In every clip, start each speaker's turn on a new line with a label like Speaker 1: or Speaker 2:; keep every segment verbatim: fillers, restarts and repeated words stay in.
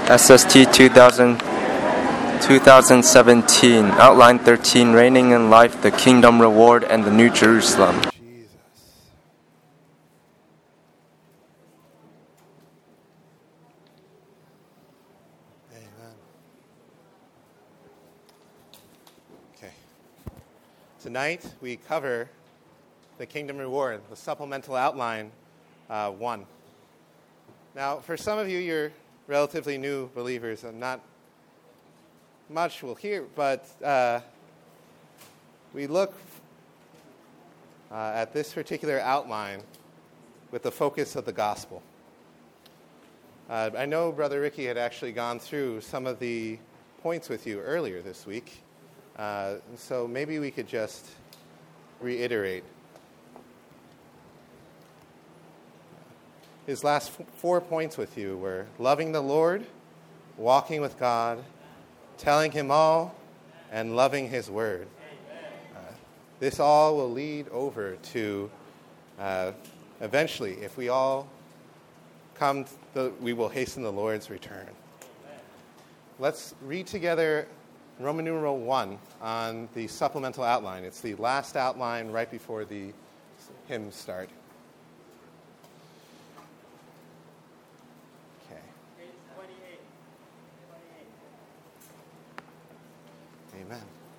Speaker 1: S S T two thousand, twenty seventeen, Outline thirteen, Reigning in Life, the Kingdom Reward, and the New Jerusalem.
Speaker 2: Jesus. Amen. Okay. Tonight we cover the Kingdom Reward, the supplemental outline uh, one. Now, for some of you, you're relatively new believers, and not much will hear, but uh, we look uh, at this particular outline with the focus of the gospel. Uh, I know Brother Ricky had actually gone through some of the points with you earlier this week, uh, so maybe we could just reiterate. His last f- four points with you were loving the Lord, walking with God, telling Him all, and loving His word. Uh, this all will lead over to, uh, eventually, if we all come, the, we will hasten the Lord's return. Let's read together Roman numeral one on the supplemental outline. It's the last outline right before the hymns start. Amen.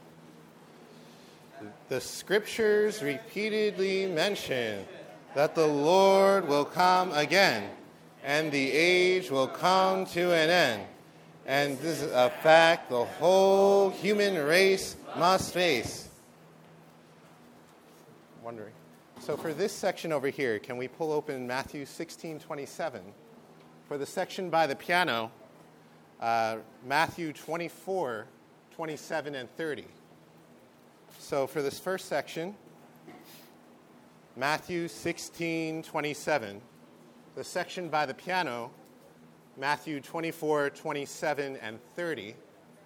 Speaker 2: The scriptures repeatedly mention that the Lord will come again, and the age will come to an end. And this is a fact the whole human race must face. Wondering. So for this section over here, can we pull open Matthew sixteen twenty-seven? For the section by the piano, uh, Matthew twenty-four twenty-seven and thirty. So for this first section, Matthew sixteen twenty-seven. The section by the piano, Matthew twenty-four twenty-seven and thirty.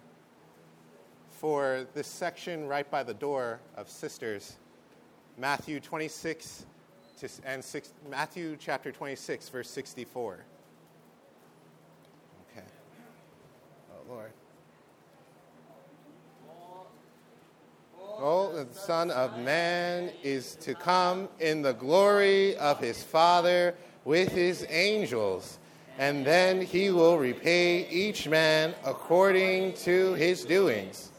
Speaker 2: For this section right by the door of sisters, Matthew twenty-six to, and six, Matthew chapter twenty-six, verse sixty-four. Okay. Oh, Lord. Oh, the Son of Man is to come in the glory of his Father with his angels, and then he will repay each man according to his doings.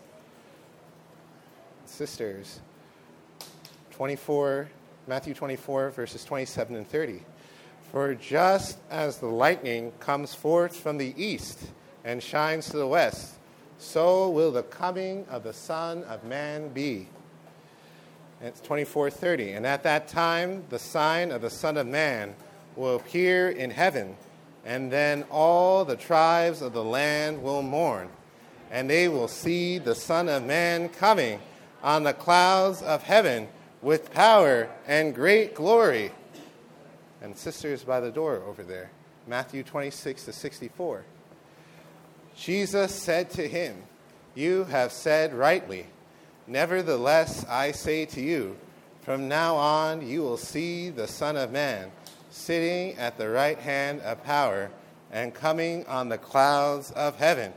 Speaker 2: Sisters, twenty-four, Matthew twenty-four, verses twenty-seven and thirty. For just as the lightning comes forth from the east and shines to the west, so will the coming of the Son of Man be. And it's twenty-four thirty. And at that time, the sign of the Son of Man will appear in heaven, and then all the tribes of the land will mourn, and they will see the Son of Man coming on the clouds of heaven with power and great glory. And sisters by the door over there, Matthew twenty-six to sixty-four. Jesus said to him, "You have said rightly. Nevertheless, I say to you, from now on you will see the Son of Man sitting at the right hand of power and coming on the clouds of heaven."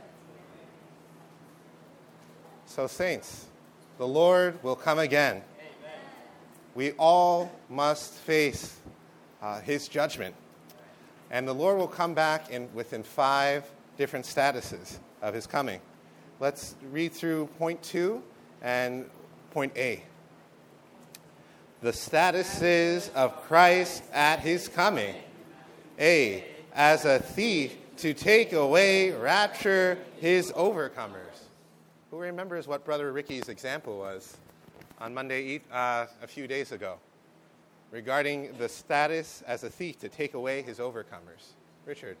Speaker 2: So, saints, the Lord will come again. Amen. We all must face uh, his judgment. And the Lord will come back in within five different statuses of his coming. Let's read through point two and point A. The statuses of Christ at his coming. A, as a thief to take away, rapture his overcomers. Who remembers what Brother Ricky's example was on Monday uh, a few days ago regarding the status as a thief to take away his overcomers? Richard.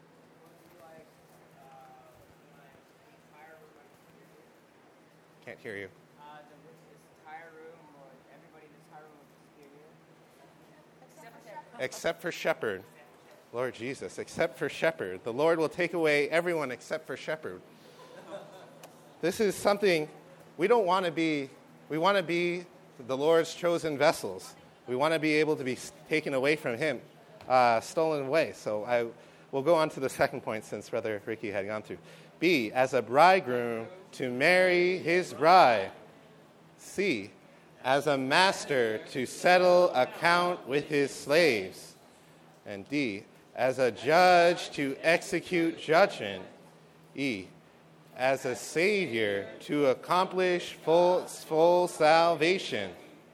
Speaker 2: Can't hear you.
Speaker 3: Uh, the, this entire room, or everybody in this entire room will disappear.
Speaker 2: Except for Shepherd. Lord Jesus, except for Shepherd. The Lord will take away everyone except for Shepherd. This is something we don't want to be. We want to be the Lord's chosen vessels. We want to be able to be taken away from him, uh, stolen away. So I we'll go on to the second point since Brother Ricky had gone through. B, as a bridegroom to marry his bride. C, as a master to settle account with his slaves. And D, as a judge to execute judgment. E, as a savior to accomplish full, full salvation.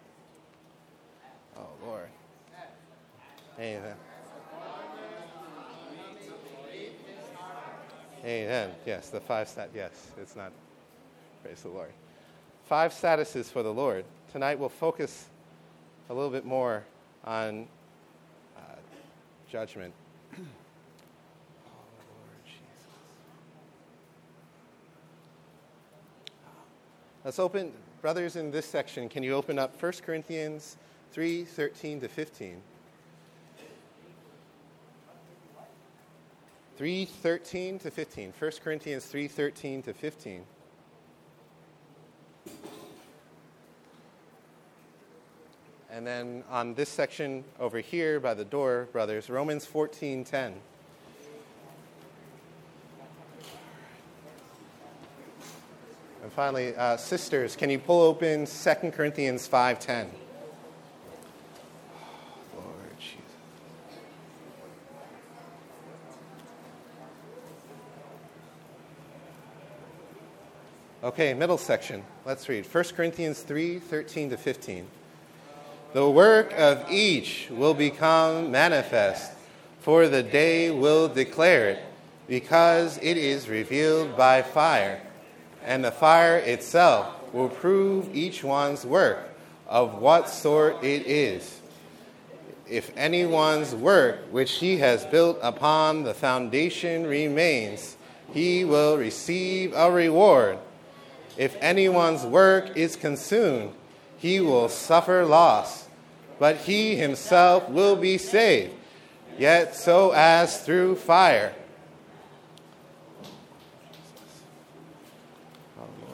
Speaker 2: Oh, Lord. Amen. Amen. Yes, the five stat. Yes, it's not. Praise the Lord. Five statuses for the Lord. Tonight we'll focus a little bit more on uh, judgment. Oh, Lord Jesus. Let's open, brothers, in this section. Can you open up First Corinthians three thirteen to fifteen? three thirteen to fifteen. First Corinthians three thirteen to fifteen. And then on this section over here by the door, brothers, Romans fourteen ten. And finally, uh, sisters, can you pull open Second Corinthians five ten? Okay, middle section. Let's read. First Corinthians three thirteen to fifteen. The work of each will become manifest, for the day will declare it, because it is revealed by fire. And the fire itself will prove each one's work, of what sort it is. If anyone's work which he has built upon the foundation remains, he will receive a reward. If anyone's work is consumed, he will suffer loss, but he himself will be saved, yet so as through fire. Oh, Lord.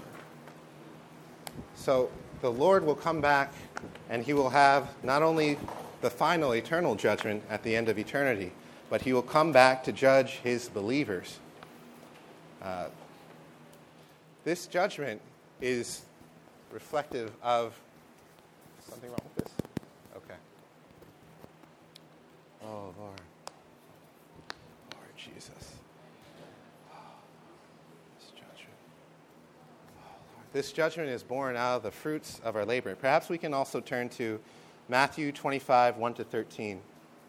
Speaker 2: So the Lord will come back, and he will have not only the final eternal judgment at the end of eternity, but he will come back to judge his believers. Uh, This judgment is reflective of something wrong with this? Okay. Oh, Lord. Lord Jesus. Oh, this judgment. Oh, Lord. This judgment is born out of the fruits of our labor. Perhaps we can also turn to Matthew twenty-five, one to thirteen.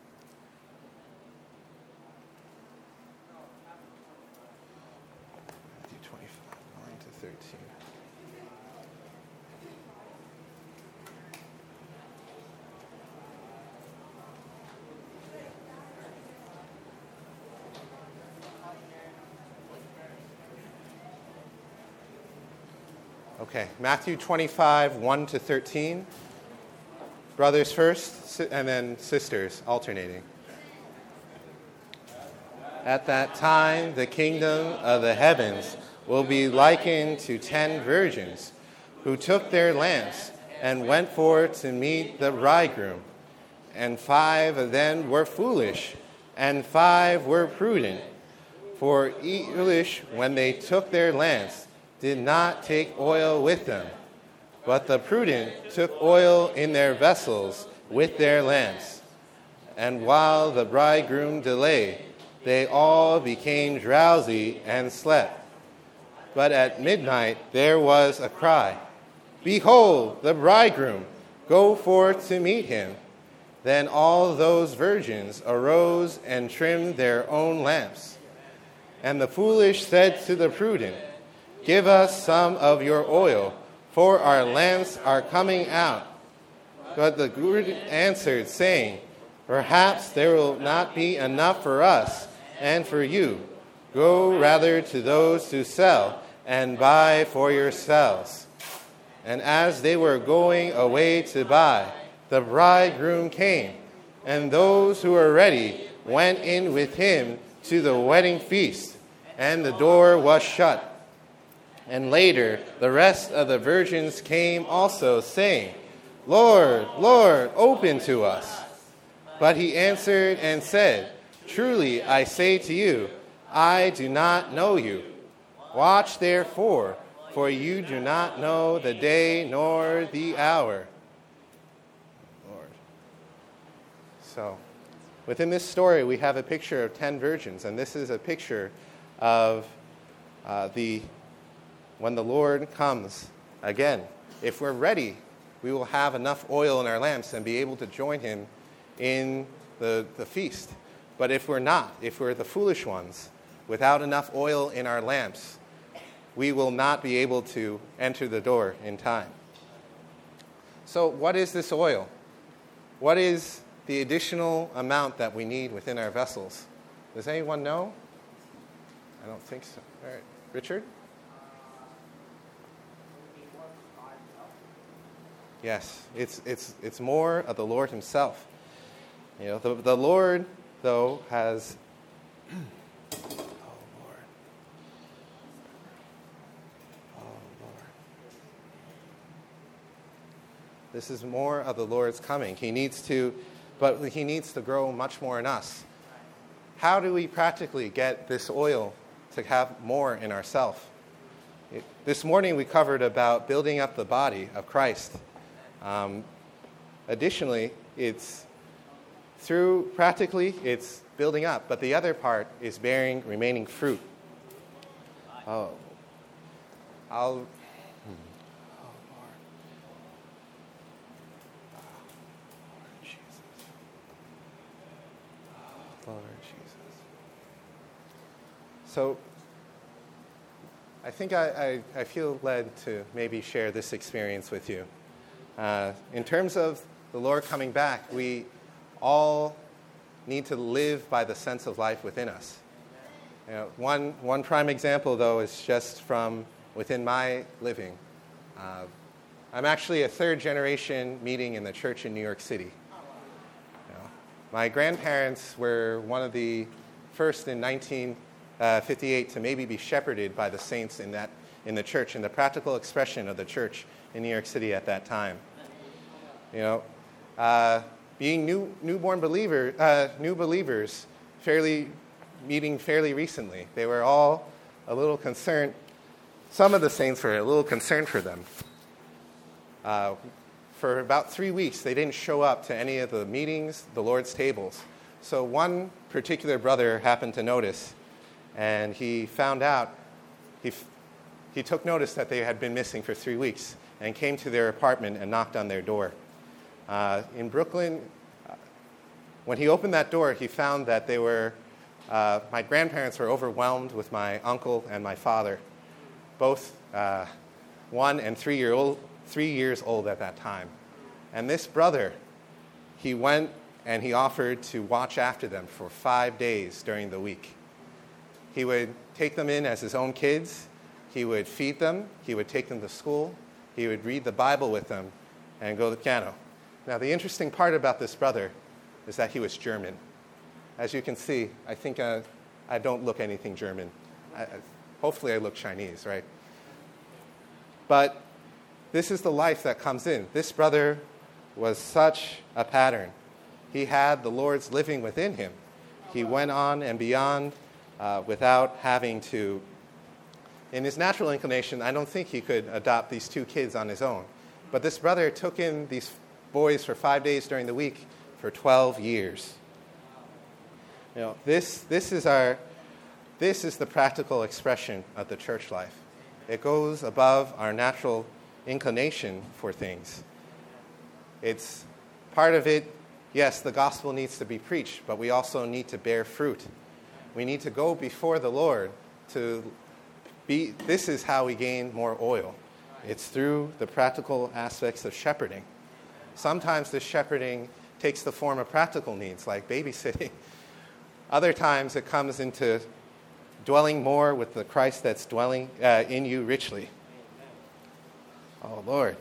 Speaker 2: Okay, Matthew twenty-five, one to thirteen. Brothers first, and then sisters, alternating. At that time, the kingdom of the heavens will be likened to ten virgins who took their lamps and went forth to meet the bridegroom. And five of them were foolish, and five were prudent. For foolish, when they took their lamps, did not take oil with them, but the prudent took oil in their vessels with their lamps. And while the bridegroom delayed, they all became drowsy and slept. But at midnight there was a cry, "Behold, the bridegroom, go forth to meet him." Then all those virgins arose and trimmed their own lamps. And the foolish said to the prudent, "Give us some of your oil, for our lamps are coming out." But the prudent answered, saying, "Perhaps there will not be enough for us and for you. Go rather to those who sell and buy for yourselves." And as they were going away to buy, the bridegroom came, and those who were ready went in with him to the wedding feast, and the door was shut. And later, the rest of the virgins came also, saying, "Lord, Lord, open to us." But he answered and said, Truly, I say to you, I do not know you. Watch therefore, for you do not know the day nor the hour. Lord. So, within this story, we have a picture of ten virgins, and this is a picture of uh, the when the Lord comes again. If we're ready, we will have enough oil in our lamps and be able to join him in the, the feast. But if we're not, if we're the foolish ones, without enough oil in our lamps, we will not be able to enter the door in time. So what is this oil? What is the additional amount that we need within our vessels? Does anyone know? I don't think so. All right. Richard? Yes, it's it's it's more of the Lord himself. You know, the the Lord though has oh Lord. Oh Lord. This is more of the Lord's coming. He needs to but he needs to grow much more in us. How do we practically get this oil to have more in ourselves? This morning we covered about building up the body of Christ. Um, additionally, it's through, practically, it's building up, but the other part is bearing remaining fruit. Oh, I'll, hmm. oh Lord. Oh, Lord Jesus. Oh, Lord Jesus. So, I think I, I, I feel led to maybe share this experience with you. Uh, in terms of the Lord coming back, we all need to live by the sense of life within us. You know, one, one prime example, though, is just from within my living. Uh, I'm actually a third-generation meeting in the church in New York City. You know, my grandparents were one of the first in nineteen fifty-eight to maybe be shepherded by the saints in that in the church, in the practical expression of the church in New York City at that time. You know, uh, being new newborn believer, uh, new believers, fairly meeting fairly recently, they were all a little concerned. Some of the saints were a little concerned for them. Uh, for about three weeks, they didn't show up to any of the meetings, the Lord's tables. So one particular brother happened to notice, and he found out. He he took notice that they had been missing for three weeks. And came to their apartment and knocked on their door. Uh, in Brooklyn, uh, when he opened that door, he found that they were, uh, my grandparents were overwhelmed with my uncle and my father, both uh, one and three, year old, three years old at that time. And this brother, he went and he offered to watch after them for five days during the week. He would take them in as his own kids. He would feed them. He would take them to school. He would read the Bible with them and go to the piano. Now, the interesting part about this brother is that he was German. As you can see, I think uh, I don't look anything German. I, I, hopefully I look Chinese, right? But this is the life that comes in. This brother was such a pattern. He had the Lord's living within him. He went on and beyond uh, without having to. In his natural inclination, I don't think he could adopt these two kids on his own. But this brother took in these boys for five days during the week for twelve years. You know, this this is our this is the practical expression of the church life. It goes above our natural inclination for things. It's part of it. Yes, the gospel needs to be preached, but we also need to bear fruit. We need to go before the Lord to be. This is how we gain more oil. It's through the practical aspects of shepherding. Sometimes this shepherding takes the form of practical needs, like babysitting. Other times it comes into dwelling more with the Christ that's dwelling uh, in you richly. Oh, Lord.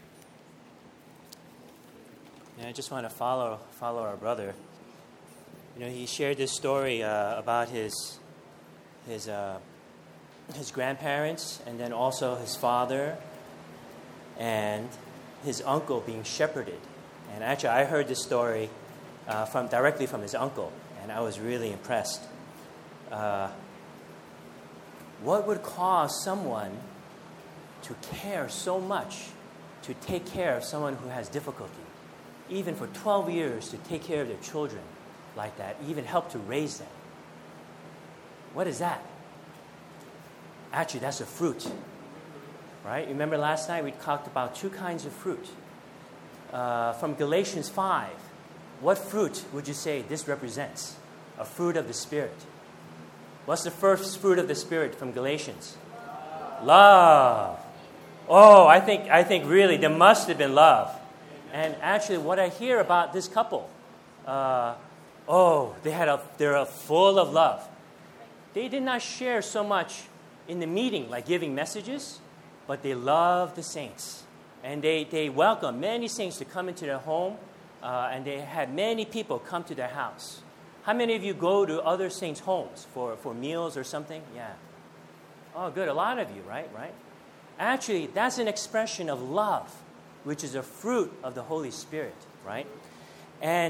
Speaker 4: I just want to follow follow our brother. You know, he shared this story uh, about his his uh, his grandparents, and then also his father and his uncle being shepherded. And actually, I heard this story uh, from directly from his uncle, and I was really impressed. Uh, what would cause someone to care so much to take care of someone who has difficulty, even for twelve years to take care of their children like that, even help to raise them? What is that? Actually, that's a fruit, right? Remember last night we talked about two kinds of fruit. Uh, from Galatians five, what fruit would you say this represents? A fruit of the Spirit. What's the first fruit of the Spirit from Galatians? Love. Oh, I think I think really there must have been love. And actually, what I hear about this couple, uh, oh, they had a they're a full of love. They did not share so much in the meeting, like giving messages, but they loved the saints, and they they welcomed many saints to come into their home, uh, and they had many people come to their house. How many of you go to other saints' homes for, for meals or something? Yeah. Oh, good. A lot of you, right? Right. Actually, that's an expression of love, which is a fruit of the Holy Spirit, right? And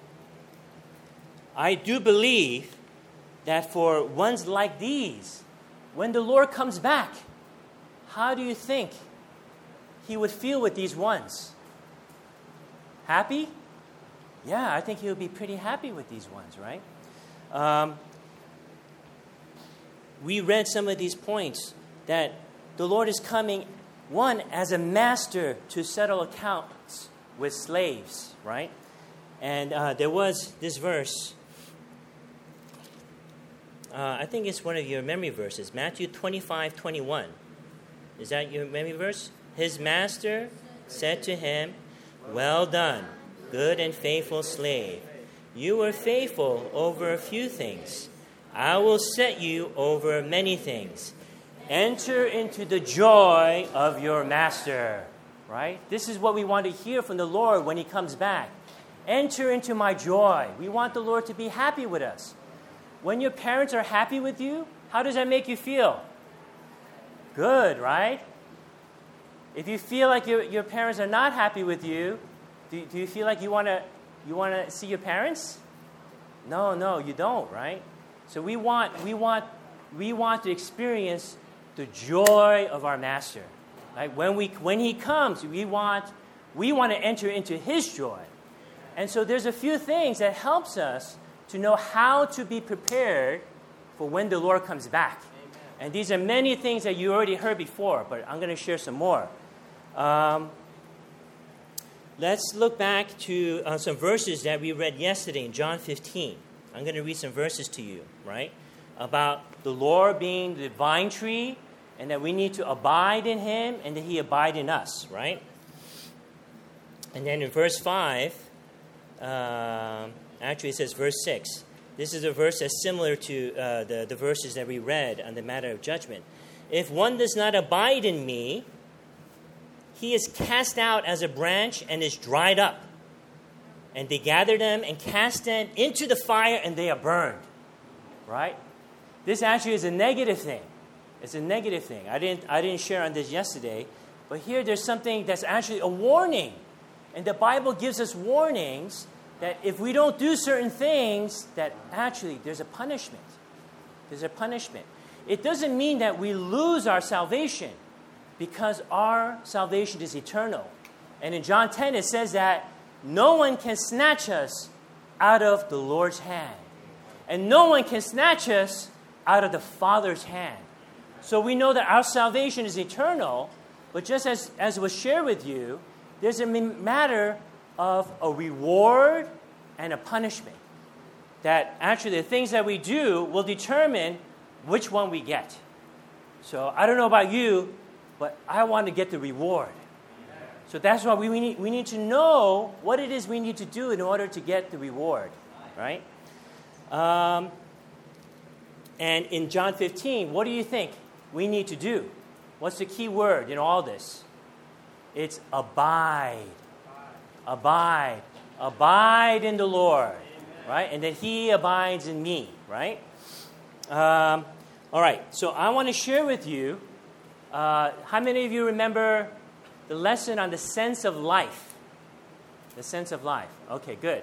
Speaker 4: I do believe that for ones like these, when the Lord comes back, how do you think he would feel with these ones? Happy? Yeah, I think he would be pretty happy with these ones, right? Um, we read some of these points that the Lord is coming, one, as a master to settle accounts with slaves, right? And uh, there was this verse, uh, I think it's one of your memory verses, Matthew twenty-five twenty-one. Is that your memory verse? His master said to him, "Well done, good and faithful slave. You were faithful over a few things. I will set you over many things. Enter into the joy of your master." Right? This is what we want to hear from the Lord when he comes back. Enter into my joy. We want the Lord to be happy with us. When your parents are happy with you, how does that make you feel? Good, right? If you feel like your, your parents are not happy with you, do, do you feel like you want to you want to see your parents? No, no, you don't, right? So we want we want we want to experience the joy of our master. Right? When we when he comes, we want we want to enter into his joy. And so there's a few things that helps us to know how to be prepared for when the Lord comes back. Amen. And these are many things that you already heard before, but I'm going to share some more. Um, let's look back to uh, some verses that we read yesterday in John fifteen. I'm going to read some verses to you, right? About the Lord being the vine tree, and that we need to abide in him, and that he abide in us, right? And then in verse five, uh, actually it says verse six. This is a verse that's similar to uh, the, the verses that we read on the matter of judgment. If one does not abide in me, he is cast out as a branch and is dried up. And they gather them and cast them into the fire, and they are burned. Right? This actually is a negative thing. It's a negative thing. I didn't I didn't share on this yesterday, but here there's something that's actually a warning. And the Bible gives us warnings that if we don't do certain things, that actually there's a punishment. There's a punishment. It doesn't mean that we lose our salvation, because our salvation is eternal. And in John ten it says that no one can snatch us out of the Lord's hand. And no one can snatch us out of the Father's hand. So we know that our salvation is eternal, but just as, as was shared with you, there's a matter of a reward and a punishment. That actually the things that we do will determine which one we get. So I don't know about you, but I want to get the reward. So that's why we, we, need, we need to know what it is we need to do in order to get the reward, right? Um, and in John fifteen, what do you think we need to do? What's the key word in all this? It's abide. Abide. Abide in the Lord. right? And that he abides in me, right? Um, all right, so I want to share with you, uh, how many of you remember the lesson on the sense of life? The sense of life. Okay, good.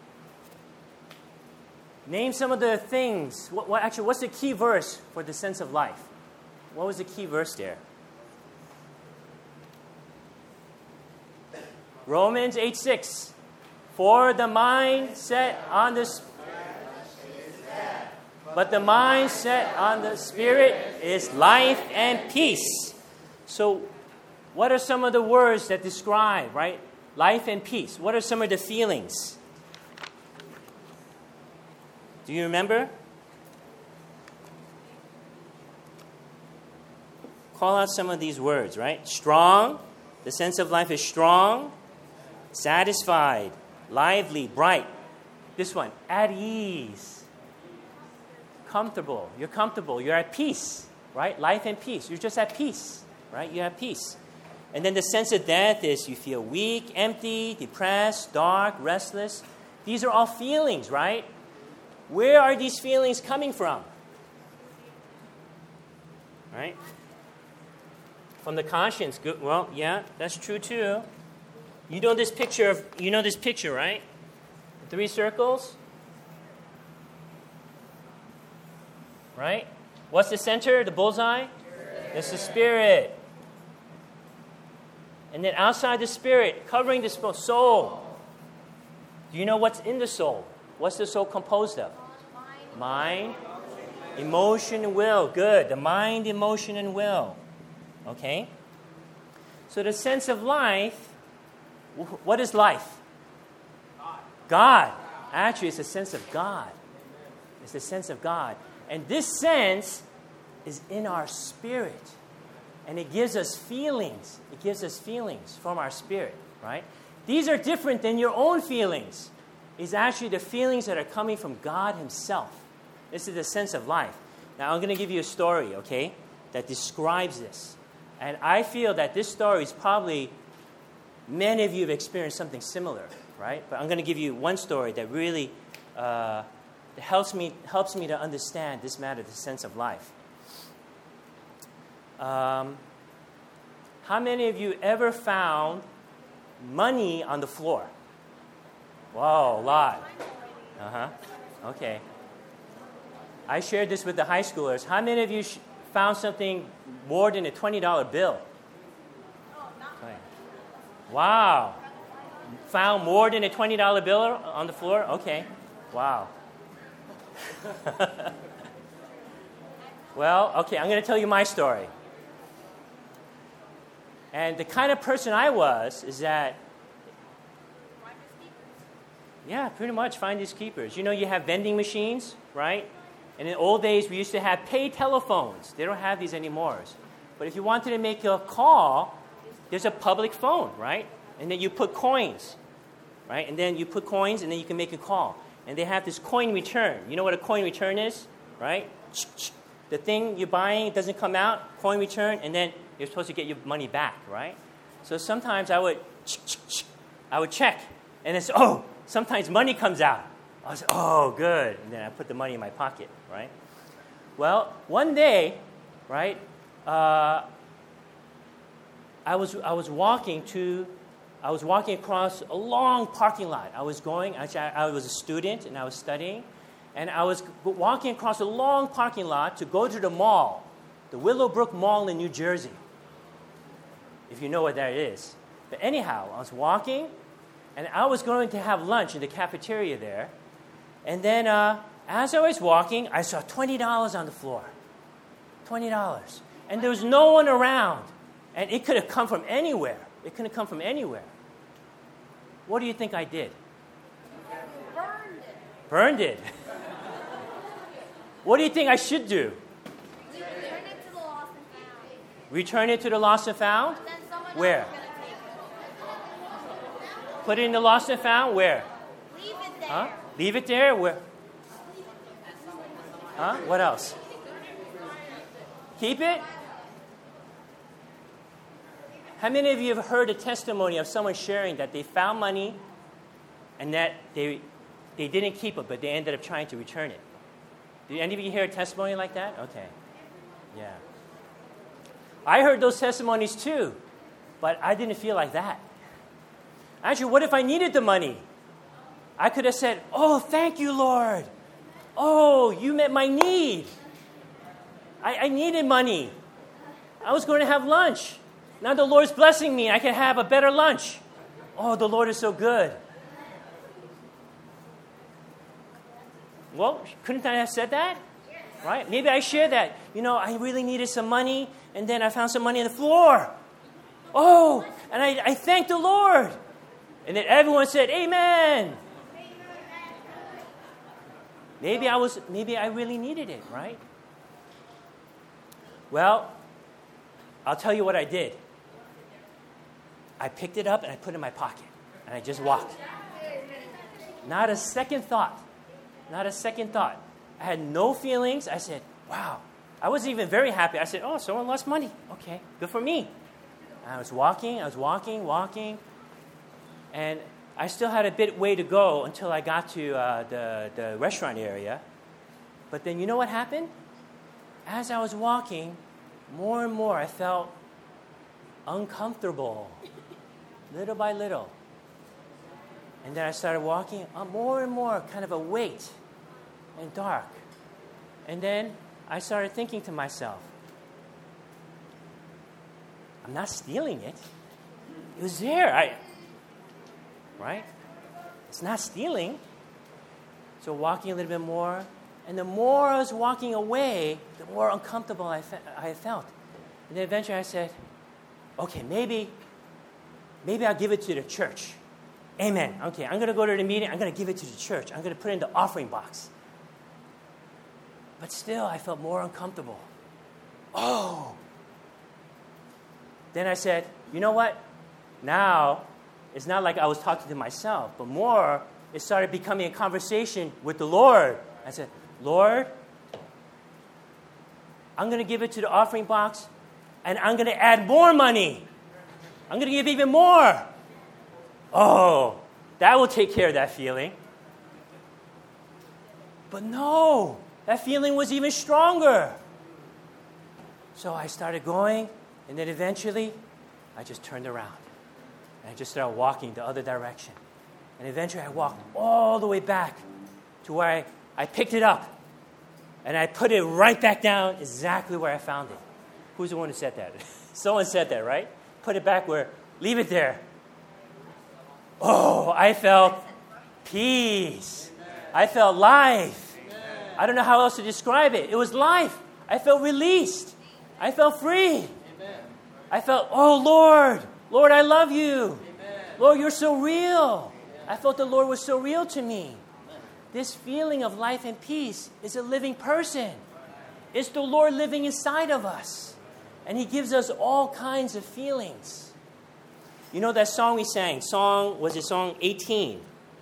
Speaker 4: Name some of the things. What, what actually, what's the key verse for the sense of life? What was the key verse there? Romans eight six. For the mind set on the sp- but the mind set on the Spirit is life and peace. So, what are some of the words that describe, right? Life and peace. What are some of the feelings? Do you remember? Call out some of these words, right? Strong. The sense of life is strong, satisfied, lively, bright. This one, at ease. Comfortable. You're comfortable. You're at peace, right? Life and peace. You're just at peace, right? You're at peace. And then the sense of death is you feel weak, empty, depressed, dark, restless. These are all feelings, right? Where are these feelings coming from? Right? From the conscience. Good. Well, yeah, that's true too. You know this picture of you know this picture, right? The three circles. Right? What's the center? The bullseye? It's the spirit. And then outside the spirit, covering the soul. Do you know what's in the soul? What's the soul composed of? Mind, emotion, and will. Good. The mind, emotion, and will. Okay? So the sense of life, what is life? God. Actually, it's a sense of God. It's the sense of God. And this sense is in our spirit. And it gives us feelings. It gives us feelings from our spirit, right? These are different than your own feelings. It's actually the feelings that are coming from God himself. This is the sense of life. Now, I'm going to give you a story, okay, that describes this. And I feel that this story is probably, many of you have experienced something similar, right? But I'm going to give you one story that really uh, helps me helps me to understand this matter, the sense of life. Um, how many of you ever found money on the floor? Wow, a lot. Uh-huh. Okay. I shared this with the high schoolers. How many of you sh- found something more than a twenty dollar bill? Okay. Wow. Found more than a twenty dollar bill on the floor? Okay. Wow. Well, okay, I'm going to tell you my story. And the kind of person I was is that, yeah, pretty much finders keepers. You know, you have vending machines, right? And in the old days, we used to have pay telephones. They don't have these anymore. But if you wanted to make a call, there's a public phone, right? And then you put coins, right? And then you put coins, and then you can make a call. And they have this coin return. You know what a coin return is, right? The thing you're buying doesn't come out, coin return, and then you're supposed to get your money back, right? So sometimes I would, I would check, and it's, oh, sometimes money comes out. I was, oh, good. And then I put the money in my pocket, right? Well, one day, right, uh, I was I was walking to, I was walking across a long parking lot. I was going, actually, I, I was a student, and I was studying, and I was walking across a long parking lot to go to the mall, the Willowbrook Mall in New Jersey, if you know what that is. But anyhow, I was walking, and I was going to have lunch in the cafeteria there. And then uh, as I was walking, I saw twenty dollars on the floor. twenty dollars. And there was no one around. And it could have come from anywhere. It could have come from anywhere. What do you think I did?
Speaker 5: Burned it.
Speaker 4: Burned it. What do you think I should do?
Speaker 5: Return it to the lost and found.
Speaker 4: Return it to the lost and found?
Speaker 5: Then someone
Speaker 4: Where?
Speaker 5: else is gonna take
Speaker 4: Put it in the lost and found? Where?
Speaker 5: it. Leave it there.
Speaker 4: Huh? Leave it there? Where? Huh? What else? Keep it? How many of you have heard a testimony of someone sharing that they found money and that they they didn't keep it, but they ended up trying to return it. Did any of you hear a testimony like that? Okay. Yeah. I heard those testimonies too, but I didn't feel like that. Actually, what if I needed the money? I could have said, oh, thank you, Lord. Oh, you met my need. I, I needed money. I was going to have lunch. Now the Lord's blessing me. I can have a better lunch. Oh, the Lord is so good. Well, couldn't I have said that? Right? Maybe I shared that. You know, I really needed some money, and then I found some money on the floor. Oh, and I, I thanked the Lord. And then everyone said, amen. Maybe I was, maybe I really needed it, right? Well, I'll tell you what I did. I picked it up and I put it in my pocket. And I just walked. Not a second thought. Not a second thought. I had no feelings. I said, wow. I wasn't even very happy. I said, oh, someone lost money. Okay, good for me. And I was walking, I was walking, walking. And I still had a bit way to go until I got to uh, the, the restaurant area. But then you know what happened? As I was walking, more and more I felt uncomfortable, little by little. And then I started walking, uh, more and more kind of a weight and dark. And then I started thinking to myself, I'm not stealing it. It was there. I, right? It's not stealing. So walking a little bit more. And the more I was walking away, the more uncomfortable I, fe- I felt. And then eventually I said, okay, maybe, maybe I'll give it to the church. Amen. Okay, I'm going to go to the meeting. I'm going to give it to the church. I'm going to put it in the offering box. But still, I felt more uncomfortable. Oh. Then I said, you know what? Now, it's not like I was talking to myself, but more, it started becoming a conversation with the Lord. I said, Lord, I'm going to give it to the offering box, and I'm going to add more money. I'm going to give even more. Oh, that will take care of that feeling. But no, that feeling was even stronger. So I started going, and then eventually, I just turned around. And I just started walking the other direction. And eventually, I walked all the way back to where I, I picked it up. And I put it right back down exactly where I found it. Who's the one who said that? Someone said that, right? Put it back where, leave it there. Oh, I felt peace. I felt life. I don't know how else to describe it. It was life. I felt released. I felt free. I felt, oh, Lord, Lord, I love you. Lord, you're so real. I felt the Lord was so real to me. This feeling of life and peace is a living person. It's the Lord living inside of us. And He gives us all kinds of feelings. You know that song we sang? Song, was it song eighteen?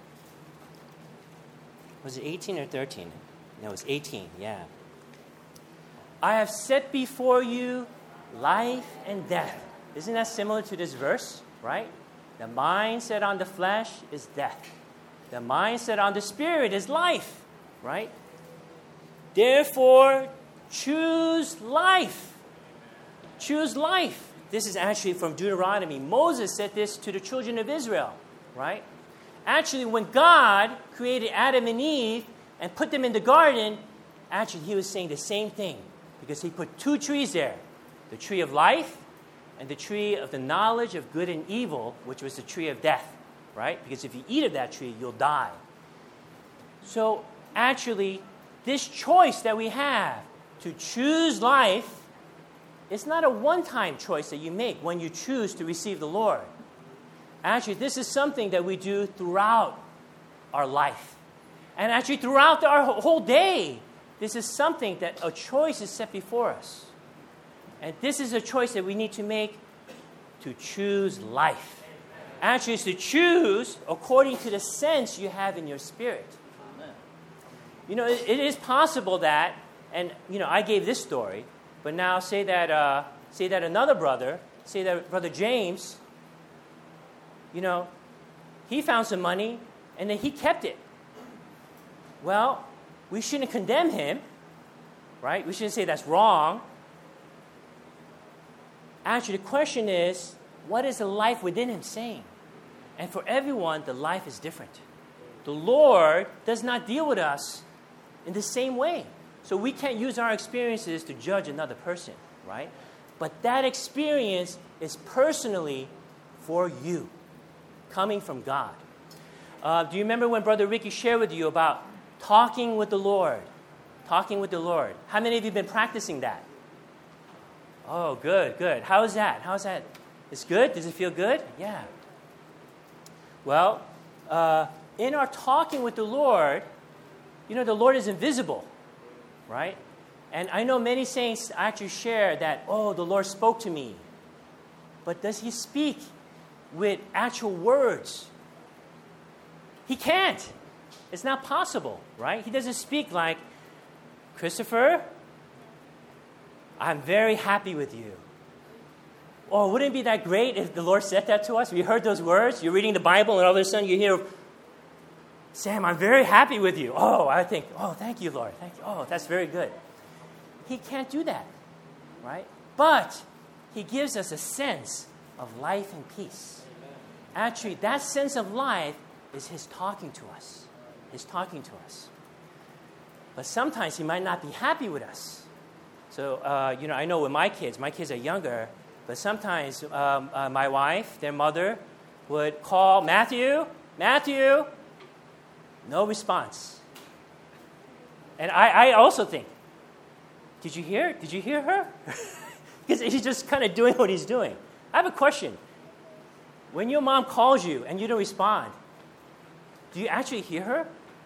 Speaker 4: Was it eighteen or thirteen? No, it was eighteen, yeah. I have set before you life and death. Isn't that similar to this verse, right? The mindset on the flesh is death. The mindset on the spirit is life, right? Therefore, choose life. Choose life. This is actually from Deuteronomy. Moses said this to the children of Israel, right? Actually, when God created Adam and Eve and put them in the garden, actually He was saying the same thing because He put two trees there, the tree of life and the tree of the knowledge of good and evil, which was the tree of death, right? Because if you eat of that tree, you'll die. So actually, this choice that we have to choose life, it's not a one-time choice that you make when you choose to receive the Lord. Actually, this is something that we do throughout our life. And actually, throughout our whole day, this is something that a choice is set before us. And this is a choice that we need to make to choose life. Actually, it's to choose according to the sense you have in your spirit. You know, it, it is possible that, and, you know, I gave this story, but now say that, uh, say that another brother, say that Brother James, you know, he found some money, and then he kept it. Well, we shouldn't condemn him, right? We shouldn't say that's wrong. Actually, the question is, what is the life within him saying? And for everyone, the life is different. The Lord does not deal with us in the same way. So we can't use our experiences to judge another person, right? But that experience is personally for you, coming from God. Uh, do you remember when Brother Ricky shared with you about talking with the Lord? Talking with the Lord. How many of you have been practicing that? Oh, good, good. How's that? How's that? It's good? Does it feel good? Yeah. Well, uh, in our talking with the Lord, you know, the Lord is invisible, right? And I know many saints actually share that, oh, the Lord spoke to me. But does he speak with actual words? He can't. It's not possible, right? He doesn't speak like, Christopher, I'm very happy with you. Oh, wouldn't it be that great if the Lord said that to us? We heard those words. You're reading the Bible, and all of a sudden you hear, Sam, I'm very happy with you. Oh, I think, oh, thank you, Lord. Thank you. Oh, that's very good. He can't do that, right? But he gives us a sense of life and peace. Actually, that sense of life is his talking to us. His talking to us. But sometimes he might not be happy with us. So, uh, you know, I know with my kids, my kids are younger, but sometimes um, uh, my wife, their mother, would call, Matthew, Matthew, no response. And I, I also think, did you hear? Did you hear her? Because he's just kind of doing what he's doing. I have a question. When your mom calls you and you don't respond, do you actually hear her?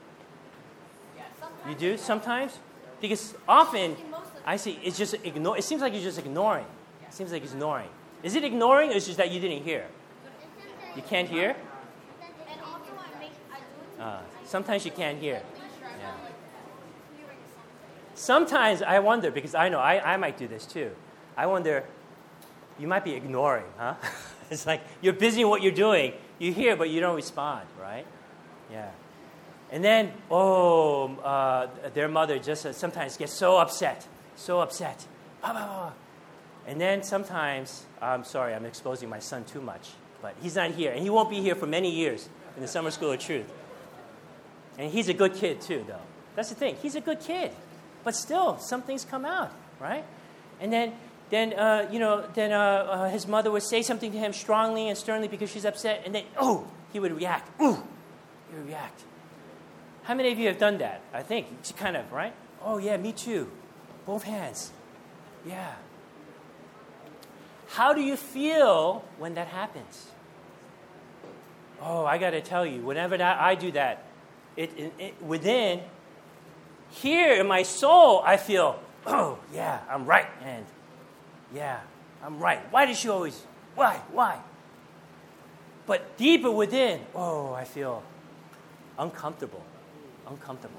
Speaker 4: You do sometimes? Because often I see it's just ignore. It seems like you're just ignoring. It seems like ignoring. Is it ignoring, or is it just that you didn't hear? You can't hear? Uh, sometimes you can't hear. Yeah. Sometimes I wonder, because I know I, I might do this too. I wonder, you might be ignoring, huh? It's like you're busy in what you're doing. You hear, but you don't respond, right? Yeah. And then, oh, uh, their mother just uh, sometimes gets so upset, so upset. Bah, bah, bah. And then sometimes, I'm sorry, I'm exposing my son too much, but he's not here. And he won't be here for many years in the Summer School of Truth. And he's a good kid too, though. That's the thing. He's a good kid. But still, some things come out, right? And then, then uh, you know, then uh, uh, his mother would say something to him strongly and sternly because she's upset. And then, oh, he would react. Ooh, he would react. How many of you have done that? I think, it's kind of, right? Oh, yeah, me too. Both hands. Yeah. How do you feel when that happens? Oh, I got to tell you, whenever that, I do that, it, it, it within, here in my soul, I feel, oh, yeah, I'm right. And, yeah, I'm right. Why does she always, why, why? But deeper within, oh, I feel uncomfortable. Uncomfortable.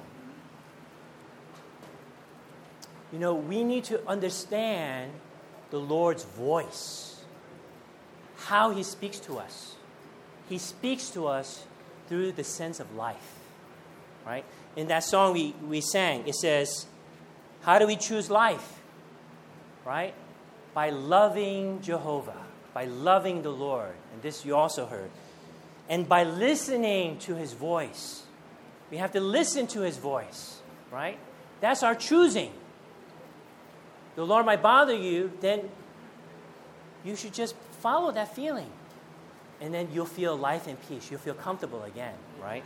Speaker 4: You know, we need to understand the Lord's voice, how he speaks to us. He speaks to us through the sense of life, right? In that song we, we sang, it says, how do we choose life, right? By loving Jehovah, by loving the Lord. And this you also heard. And by listening to his voice. We have to listen to his voice, right? That's our choosing. The Lord might bother you, then you should just follow that feeling. And then you'll feel life and peace. You'll feel comfortable again, right?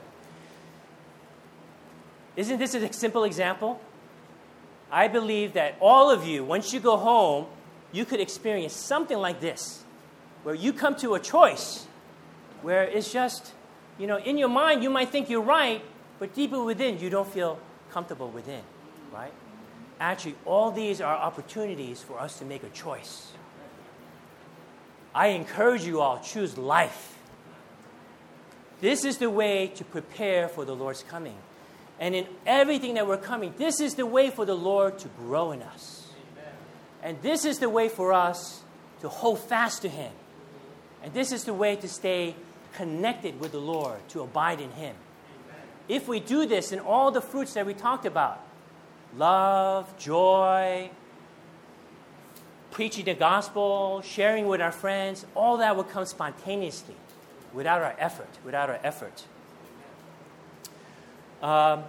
Speaker 4: Isn't this a simple example? I believe that all of you, once you go home, you could experience something like this, where you come to a choice, where it's just, you know, in your mind you might think you're right, but deeper within, you don't feel comfortable within, right? Actually, all these are opportunities for us to make a choice. I encourage you all, choose life. This is the way to prepare for the Lord's coming. And in everything that we're coming, this is the way for the Lord to grow in us. Amen. And this is the way for us to hold fast to him. And this is the way to stay connected with the Lord, to abide in him. if we do this in all the fruits that we talked about, love, joy, preaching the gospel, sharing with our friends, all that will come spontaneously without our effort, without our effort. Um,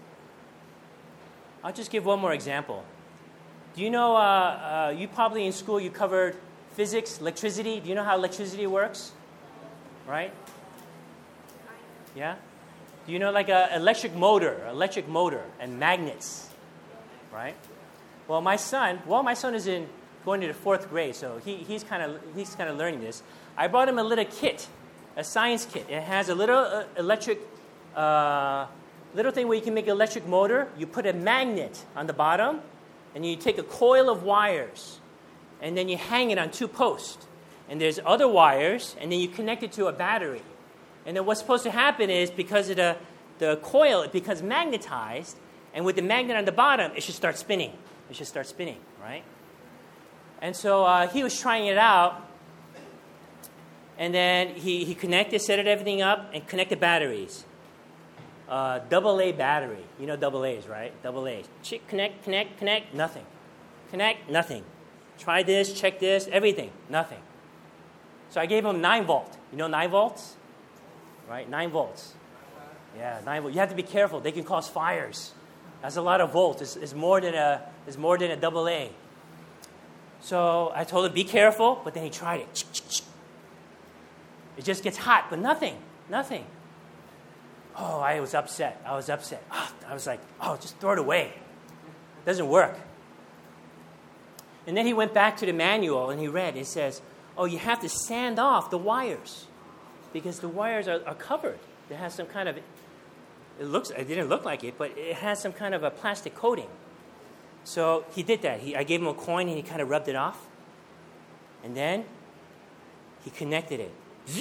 Speaker 4: I'll just give one more example. Do you know, uh, uh, you probably in school, you covered physics, electricity. Do you know how electricity works? Right? Yeah? Do you know like an electric motor, electric motor and magnets? Right? Well, my son, well, my son is in going to the fourth grade, so he, he's kind of he's kind of learning this. I brought him a little kit, a science kit. It has a little uh, electric, uh, little thing where you can make an electric motor. You put a magnet on the bottom, and you take a coil of wires, and then you hang it on two posts. And there's other wires, and then you connect it to a battery. And then what's supposed to happen is, because of the, the coil, it becomes magnetized, and with the magnet on the bottom, it should start spinning. It should start spinning, right? And so uh, he was trying it out, and then he, he connected, set it everything up, and connected batteries. Uh, double A battery. You know double A's, right? Double A's. Chick, connect, connect, connect, nothing. Connect, nothing. Try this, check this, everything, nothing. So I gave him nine volt. You know nine volts? Right? Nine volts. Yeah, nine volts. You have to be careful. They can cause fires. That's a lot of volts. It's, it's more than a it's more than a double A. So I told him, be careful, but then he tried it. It just gets hot, but nothing, nothing. Oh, I was upset. I was upset. Oh, I was like, oh, just throw it away. It doesn't work. And then he went back to the manual and he read. It says, oh, you have to sand off the wires because the wires are, are covered. It has some kind of, it looks, it didn't look like it, but it has some kind of a plastic coating. So he did that. He, I gave him a coin and he kind of rubbed it off. And then he connected it.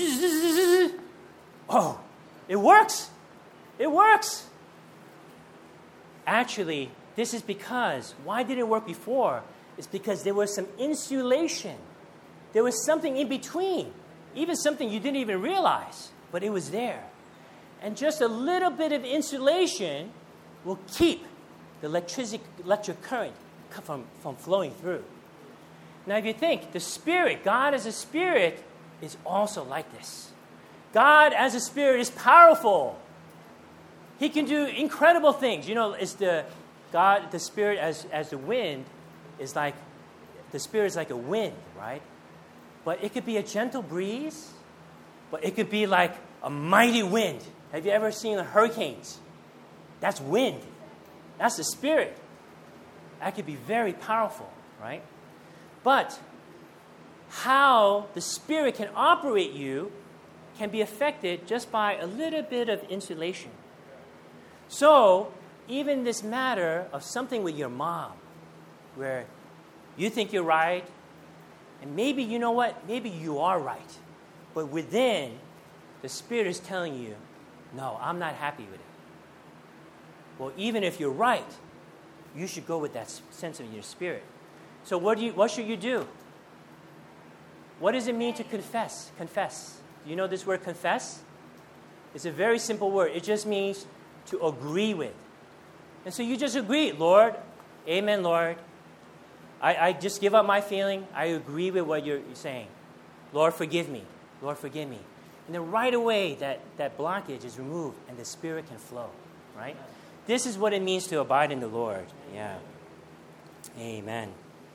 Speaker 4: Oh, it works. It works. Actually, this is because, why did it work before? It's because there was some insulation. There was something in between, even something you didn't even realize, but it was there. And just a little bit of insulation will keep the electric, electric current from, from flowing through. Now, if you think, the Spirit, God as a Spirit, is also like this. God as a Spirit is powerful. He can do incredible things. You know, it's the God, the Spirit as, as the wind is like, the Spirit is like a wind, right? But it could be a gentle breeze, but it could be like a mighty wind. Have you ever seen the hurricanes? That's wind. That's the Spirit. That could be very powerful, right? But how the Spirit can operate you can be affected just by a little bit of insulation. So, even this matter of something with your mom, where you think you're right, and maybe, you know what, maybe you are right, but within, the Spirit is telling you, no, I'm not happy with it. Well, even if you're right, you should go with that sense of your spirit. So what do you? What should you do? What does it mean to confess? Confess. Do you know this word confess? It's a very simple word. It just means to agree with. And so you just agree, Lord, amen, Lord. I, I just give up my feeling. I agree with what you're, you're saying. Lord, forgive me. Lord, forgive me. And then right away, that, that blockage is removed and the Spirit can flow, right? This is what it means to abide in the Lord. Yeah. Amen.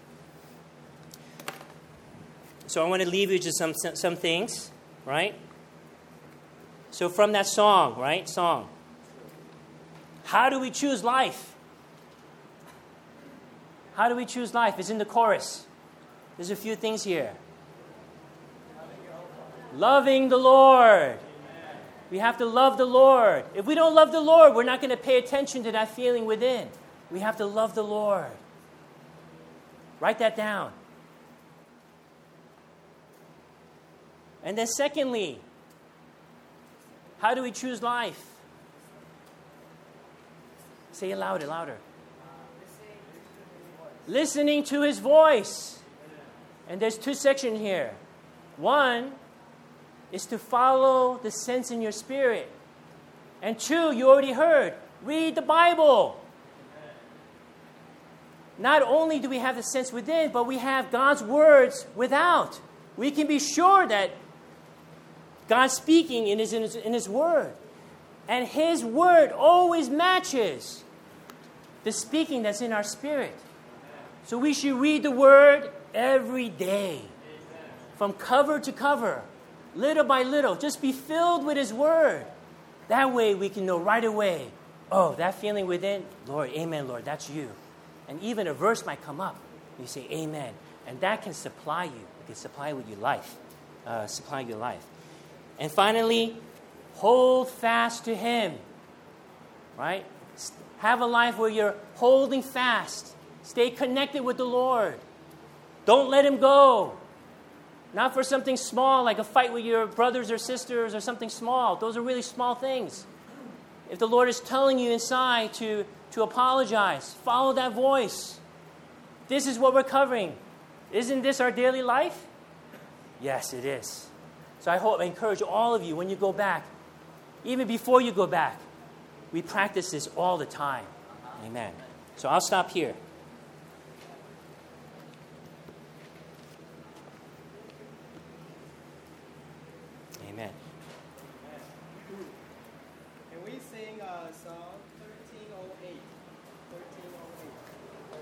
Speaker 4: So I want to leave you just some, some things, right? So from that song, right? Song. How do we choose life? How do we choose life? It's in the chorus. There's a few things here. Loving the Lord. We have to love the Lord. If we don't love the Lord, we're not going to pay attention to that feeling within. We have to love the Lord. Write that down. And then secondly, how do we choose life? Say it louder, louder. Listening to His voice. And there's two sections here. One is to follow the sense in your spirit. And two, you already heard, read the Bible. Not only do we have the sense within, but we have God's words without. We can be sure that God's speaking in His, in His, in His Word. And His Word always matches the speaking that's in our spirit. So we should read the Word every day, from cover to cover, little by little. Just be filled with His Word. That way we can know right away, oh, that feeling within, Lord, amen, Lord, that's you. And even a verse might come up. You say, amen. And that can supply you. It can supply with your life. Uh, supply your life. And finally, hold fast to Him. Right? Have a life where you're holding fast. Stay connected with the Lord. Don't let Him go. Not for something small, like a fight with your brothers or sisters or something small. Those are really small things. If the Lord is telling you inside to, to apologize, follow that voice. This is what we're covering. Isn't this our daily life? Yes, it is. So I hope, I encourage all of you, when you go back, even before you go back, we practice this all the time. Amen. So I'll stop here. Amen.
Speaker 6: Can we sing uh, Psalm thirteen oh eight? thirteen oh eight.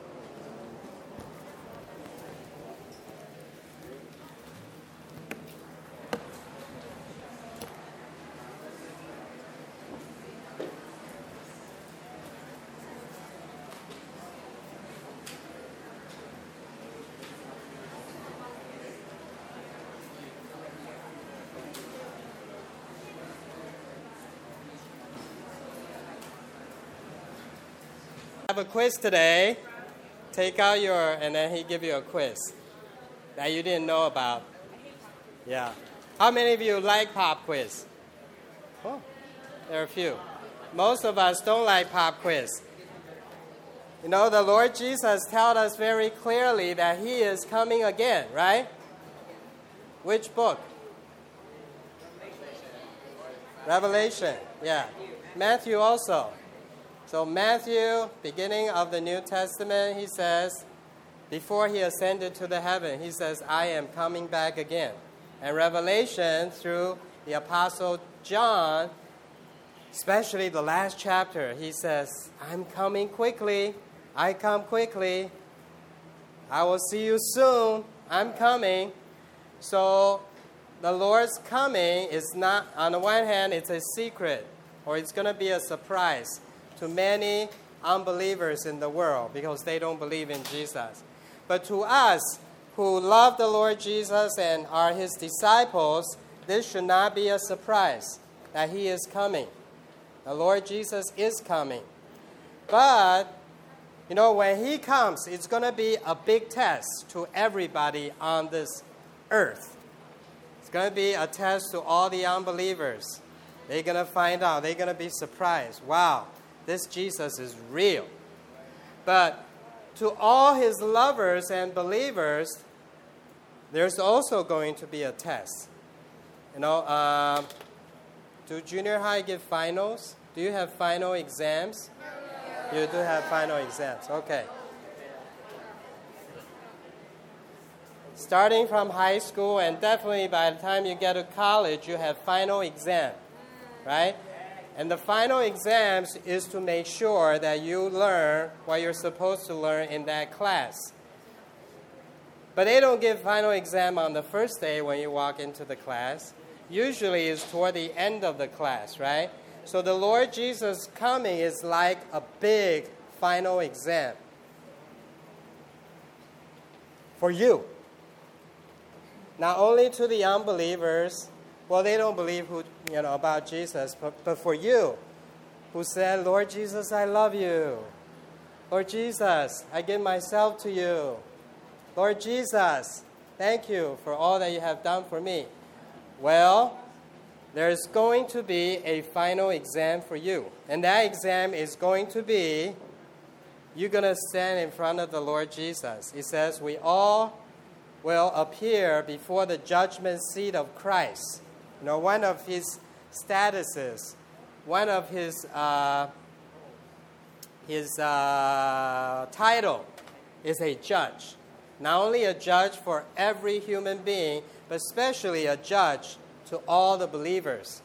Speaker 6: Have a quiz today. Take out your, and then he give you a quiz that you didn't know about. Yeah. How many of you like pop quiz? Oh, there are a few. Most of us don't like pop quiz. You know, the Lord Jesus tells us very clearly that He is coming again, right? Which book? Revelation. Yeah. Matthew also. So Matthew, beginning of the New Testament, he says, before He ascended to the heaven, He says, I am coming back again. And Revelation, through the Apostle John, especially the last chapter, he says, I'm coming quickly. I come quickly. I will see you soon. I'm coming. So the Lord's coming is not, on the one hand, it's a secret, or it's going to be a surprise to many unbelievers in the world because they don't believe in Jesus. But to us who love the Lord Jesus and are His disciples, this should not be a surprise that He is coming. The Lord Jesus is coming. But, you know, when He comes, it's going to be a big test to everybody on this earth. It's going to be a test to all the unbelievers. They're going to find out. They're going to be surprised. Wow. This Jesus is real. But to all His lovers and believers, there's also going to be a test. You know, uh, do junior high give finals? Do you have final exams? You do have final exams. Okay. Starting from high school and definitely by the time you get to college, you have final exam, right? And the final exams is to make sure that you learn what you're supposed to learn in that class. But they don't give final exam on the first day when you walk into the class. Usually it's toward the end of the class, right? So the Lord Jesus coming is like a big final exam for you. Not only to the unbelievers, well, they don't believe who, you know, about Jesus, but, but for you, who said, Lord Jesus, I love you. Lord Jesus, I give myself to you. Lord Jesus, thank you for all that you have done for me. Well, there's going to be a final exam for you. And that exam is going to be, you're going to stand in front of the Lord Jesus. It says, we all will appear before the judgment seat of Christ. You know, one of His statuses one of his uh, his uh, title is a judge. Not only a judge for every human being, but especially a judge to all the believers.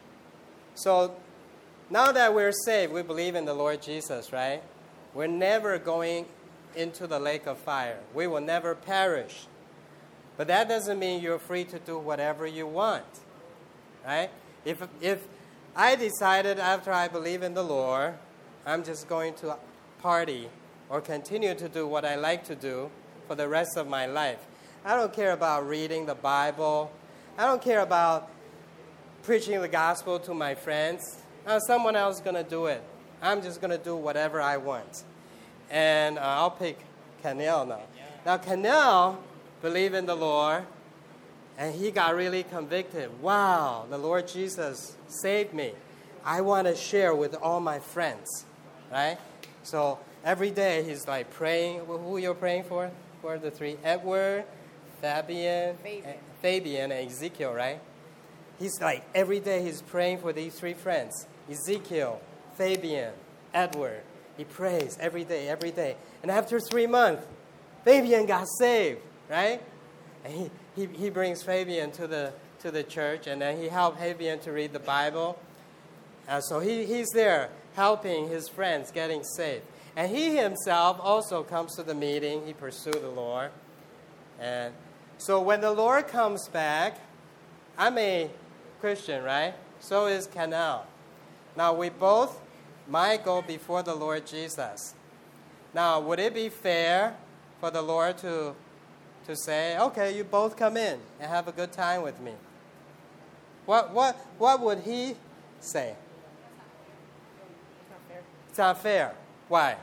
Speaker 6: So now that we're saved, we believe in the Lord Jesus, right? We're never going into the lake of fire. We will never perish. But that doesn't mean you're free to do whatever you want, right? If, if I decided after I believe in the Lord, I'm just going to party or continue to do what I like to do for the rest of my life. I don't care about reading the Bible. I don't care about preaching the gospel to my friends. Uh, someone else is going to do it. I'm just going to do whatever I want. And uh, I'll pick Canel now. Now, Canel believed in the Lord, and he got really convicted. Wow, the Lord Jesus saved me. I want to share with all my friends, right? So every day he's like praying. Who you're praying for? Who are the three? Edward, Fabian, Fabian, Fabian and Ezekiel, right? He's like, every day he's praying for these three friends. Ezekiel, Fabian, Edward. He prays every day, every day. And after three months, Fabian got saved, right? And he, he, he brings Fabian to the to the church, and then he helped Fabian to read the Bible. Uh, so he, he's there helping his friends getting saved. And he himself also comes to the meeting. He pursued the Lord. And so when the Lord comes back, I'm a Christian, right? So is Canel. Now, we both might go before the Lord Jesus. Now, would it be fair for the Lord to, to say, okay, you both come in and have a good time with me? What, what, what would he say?
Speaker 3: It's not fair.
Speaker 6: It's not fair. Why?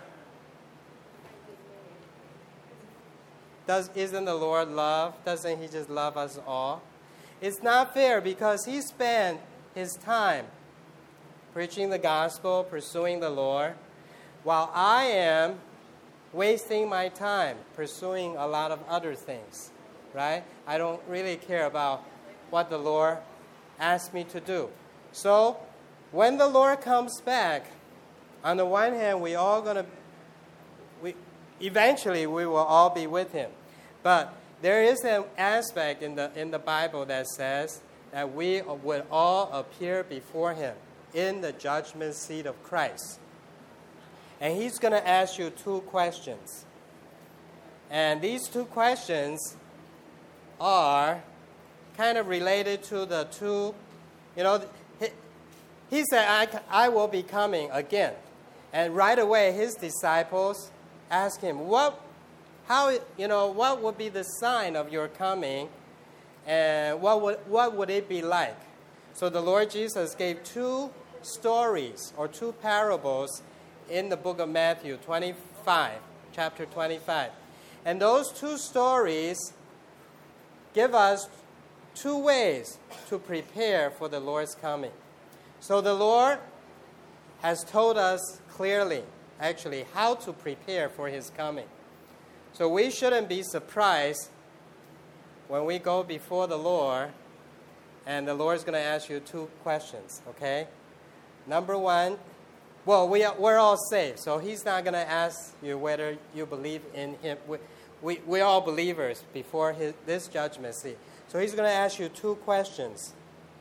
Speaker 6: Does, isn't the Lord love? Doesn't he just love us all? It's not fair because he spent his time preaching the gospel, pursuing the Lord, while I am wasting my time pursuing a lot of other things, right? I don't really care about what the Lord asked me to do. So when the Lord comes back, on the one hand, we all gonna, we eventually we will all be with him, but there is an aspect in the in the Bible that says that we would all appear before him in the judgment seat of Christ. And he's going to ask you two questions. And these two questions are kind of related to the two, you know, he, he said, I, I will be coming again. And right away, his disciples asked him, what, how, you know, what would be the sign of your coming? And what would, what would it be like? So the Lord Jesus gave two stories or two parables in the book of Matthew twenty-five, chapter twenty-five. And those two stories give us two ways to prepare for the Lord's coming. So the Lord has told us clearly, actually, how to prepare for his coming. So we shouldn't be surprised when we go before the Lord and the Lord's going to ask you two questions, okay? Number one, well, we are, we're all saved, so he's not going to ask you whether you believe in him. We, we, we're all believers before his, this judgment seat. So he's going to ask you two questions.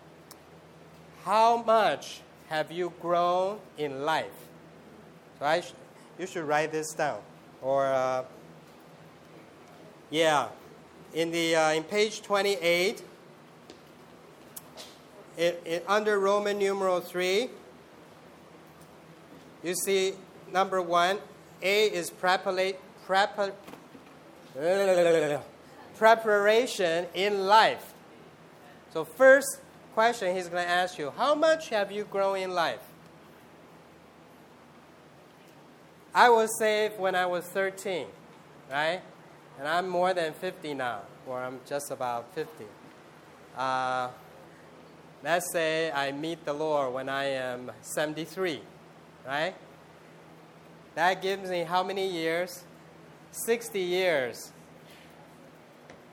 Speaker 6: How much have you grown in life? So I sh- you should write this down. Or, uh, yeah, in, the, uh, in page twenty-eight, it, it, under Roman numeral three, you see, number one, A is prepara- prepar- preparation in life. So first question he's going to ask you, how much have you grown in life? I was saved when I was thirteen, right? And I'm more than fifty now, or I'm just about fifty. Uh, let's say I meet the Lord when I am seventy-three. Right? That gives me how many years? sixty years.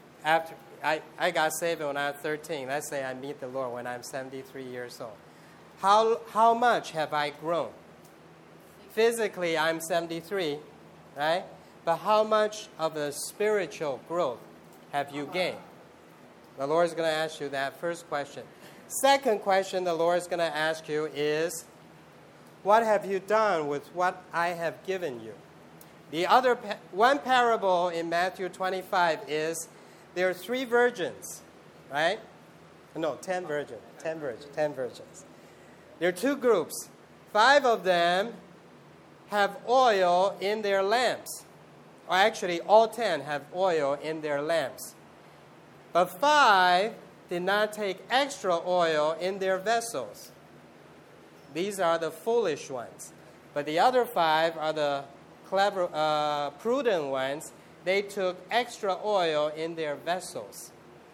Speaker 6: After I, I got saved when I was thirteen. Let's say I meet the Lord when I'm seventy-three years old. how, how much have I grown? Physically, I'm seventy-three, right? But how much of the spiritual growth have you gained? The Lord is going to ask you that first question. Second question the Lord is going to ask you is, what have you done with what I have given you? The other one parable in Matthew twenty-five is there are three virgins, right? No, ten virgins, ten virgins, ten virgins. There are two groups. Five of them have oil in their lamps. Or actually, all ten have oil in their lamps. But five did not take extra oil in their vessels. These are the foolish ones. But the other five are the clever, uh, prudent ones. They took extra oil in their vessels.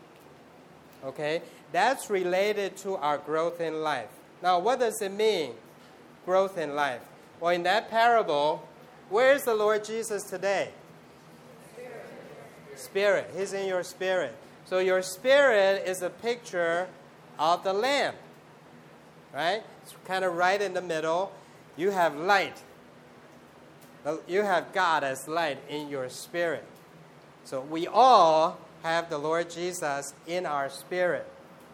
Speaker 6: Okay? That's related to our growth in life. Now, what does it mean, growth in life? Well, in that parable, where is the Lord Jesus today? Spirit. Spirit. He's in your spirit. So your spirit is a picture of the lamp. Right? It's kind of right in the middle. You have light. You have God as light in your spirit. So we all have the Lord Jesus in our spirit.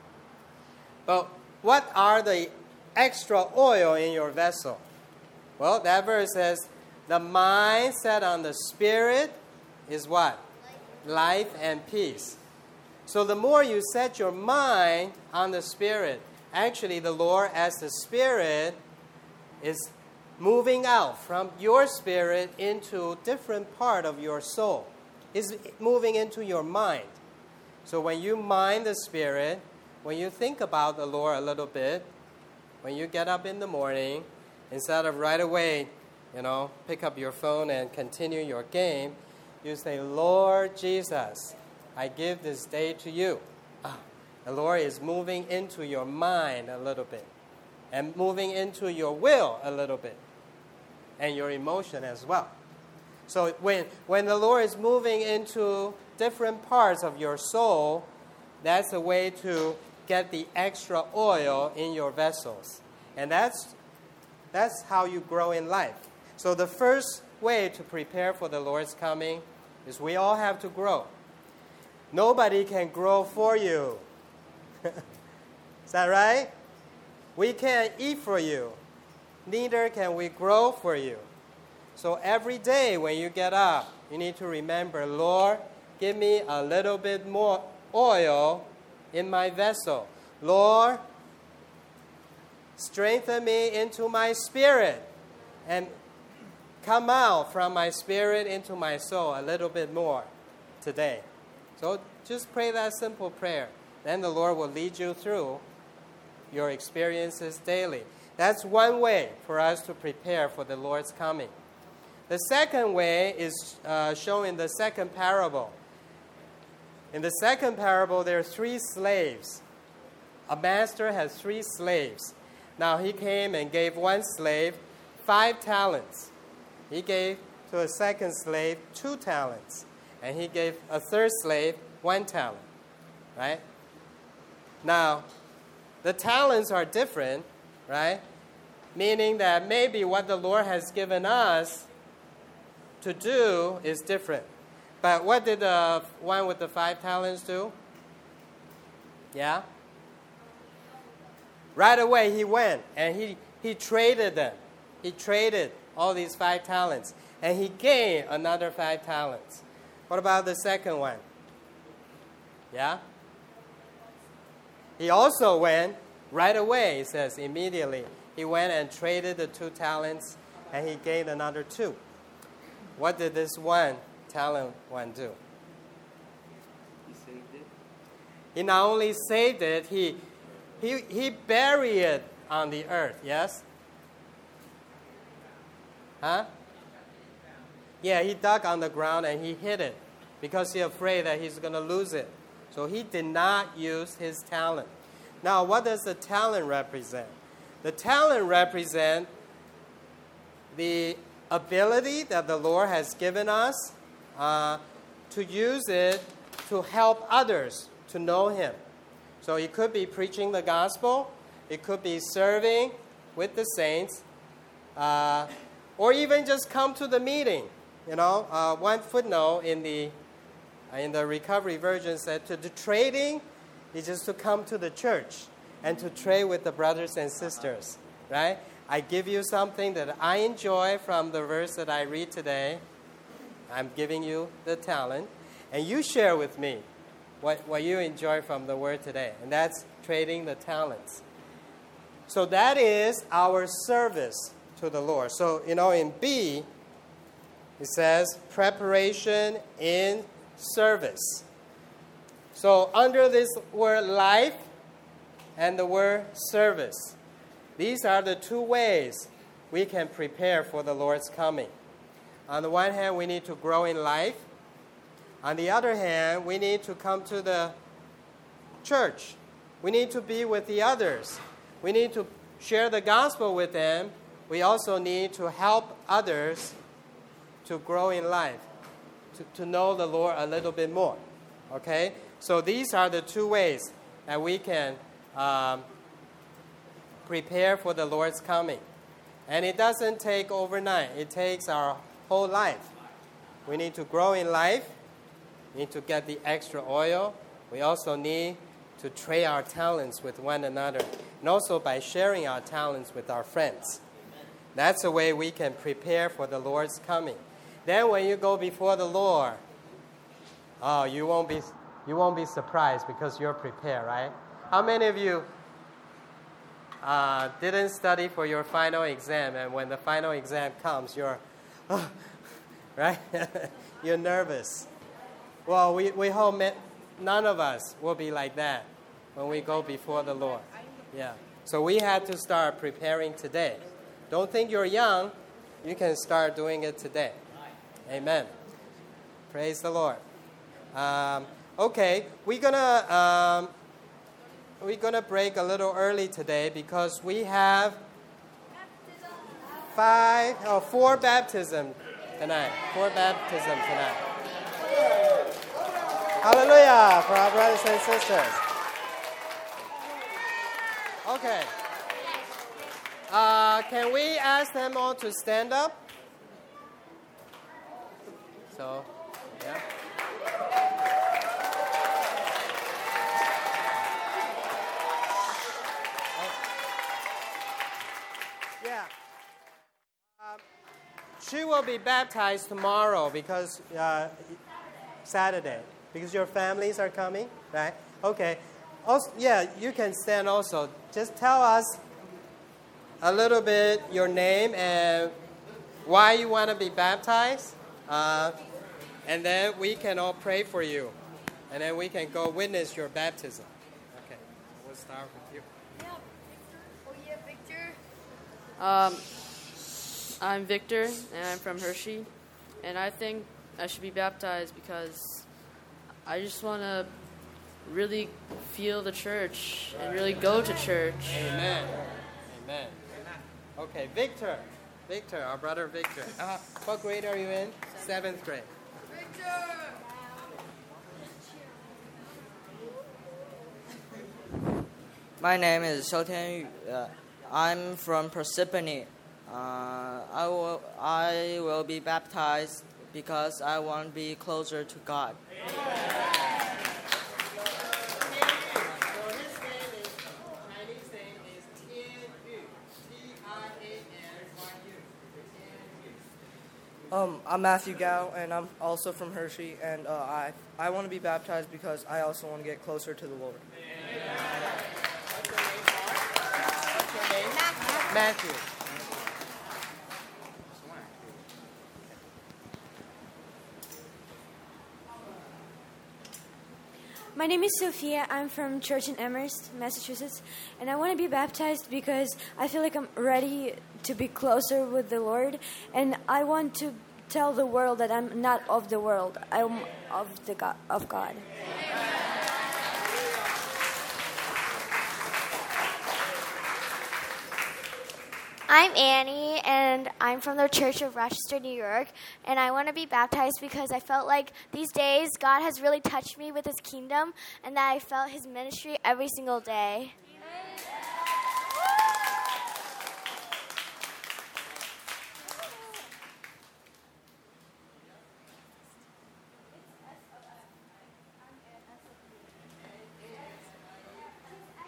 Speaker 6: But what are the extra oil in your vessel? Well, that verse says, the mind set on the Spirit is what? Life. Life and peace. So the more you set your mind on the Spirit, actually the Lord as the Spirit is moving out from your spirit into different part of your soul. Is moving into your mind. So when you mind the Spirit, when you think about the Lord a little bit, when you get up in the morning, instead of right away, you know, pick up your phone and continue your game, you say, Lord Jesus, I give this day to you. Ah, the Lord is moving into your mind a little bit and moving into your will a little bit and your emotion as well. So when, when the Lord is moving into different parts of your soul, that's a way to get the extra oil in your vessels. And that's That's how you grow in life. So the first way to prepare for the Lord's coming is we all have to grow. Nobody can grow for you. Is that right? We can't eat for you. Neither can we grow for you. So every day when you get up, you need to remember, Lord, give me a little bit more oil in my vessel. Lord, strengthen me into my spirit and come out from my spirit into my soul a little bit more today. So just pray that simple prayer. Then the Lord will lead you through your experiences daily. That's one way for us to prepare for the Lord's coming. The second way is uh, shown in the second parable. In the second parable, there are three slaves. A master has three slaves. Now he came and gave one slave five talents. He gave to a second slave two talents. And he gave a third slave one talent. Right? Now, the talents are different, right? Meaning that maybe what the Lord has given us to do is different. But what did the one with the five talents do? Yeah? Right away he went and he, he traded them. He traded all these five talents. And he gained another five talents. What about the second one? Yeah? He also went right away, it says, immediately. He went and traded the two talents and he gained another two. What did this one talent one do?
Speaker 1: He saved it.
Speaker 6: He not only saved it, he, he, he buried it on the earth, yes? Huh? Yeah, he dug on the ground and he hid it because he's afraid that he's going to lose it. So he did not use his talent. Now, what does the talent represent? The talent represents the ability that the Lord has given us uh, to use it to help others to know Him. So it could be preaching the gospel. It could be serving with the saints, uh, or even just come to the meeting. You know, uh, one footnote in the in the Recovery Version said to the trading is just to come to the church and to trade with the brothers and sisters, right? I give you something that I enjoy from the verse that I read today. I'm giving you the talent, and you share with me what, what you enjoy from the word today, and that's trading the talents. So that is our service to the Lord. So, you know, in B, it says preparation in service. So under this word life and the word service, these are the two ways we can prepare for the Lord's coming. On the one hand, we need to grow in life. On the other hand, we need to come to the church. We need to be with the others. We need to share the gospel with them. We also need to help others to grow in life, to, to know the Lord a little bit more. Okay? So these are the two ways that we can um, prepare for the Lord's coming. And it doesn't take overnight. It takes our whole life. We need to grow in life. We need to get the extra oil. We also need to trade our talents with one another. And also by sharing our talents with our friends. That's the way we can prepare for the Lord's coming. Then when you go before the Lord, oh, you won't be you won't be surprised because you're prepared, right? How many of you uh, didn't study for your final exam, and when the final exam comes, you're, oh, right? You're nervous. Well, we, we hope none of us will be like that when we go before the Lord. Yeah. So we had to start preparing today. Don't think you're young. You can start doing it today. Amen. Praise the Lord. Um, okay, we're gonna um, we're gonna break a little early today because we have five, oh, four baptism tonight. Four baptism tonight. Hallelujah for our brothers and sisters. Okay. Uh, can we ask them all to stand up? So, yeah. Yeah. Um, she will be baptized tomorrow because uh, Saturday, because your families are coming, right? Okay. Also, yeah, you can stand also. Just tell us a little bit your name and why you want to be baptized. Uh, and then we can all pray for you. And then we can go witness your baptism. Okay, we'll start with you.
Speaker 5: Yeah, Victor. Oh, yeah, Victor.
Speaker 7: Um, I'm Victor, and I'm from Hershey. And I think I should be baptized because I just want to really feel the church and really go to church.
Speaker 6: Amen. Amen. Okay, Victor. Victor, our brother Victor. Uh, what grade are you in? Seventh grade.
Speaker 5: Victor!
Speaker 8: My name is Xiao Tianyu. Uh, I'm from Persephone. Uh, I will I will be baptized because I want to be closer to God.
Speaker 9: Um, I'm Matthew Gao, and I'm also from Hershey, and uh, I I want to be baptized because I also want to get closer to the Lord.
Speaker 6: What's your name? Matthew. Matthew.
Speaker 10: My name is Sophia. I'm from Church in Amherst, Massachusetts, and I want to be baptized because I feel like I'm ready to be closer with the Lord, and I want to tell the world that I'm not of the world. I'm of the God, of God.
Speaker 5: I'm Annie, and I'm from the Church of Rochester, New York, and I want to be baptized because I felt like these days God has really touched me with His kingdom, and that I felt His ministry every single day.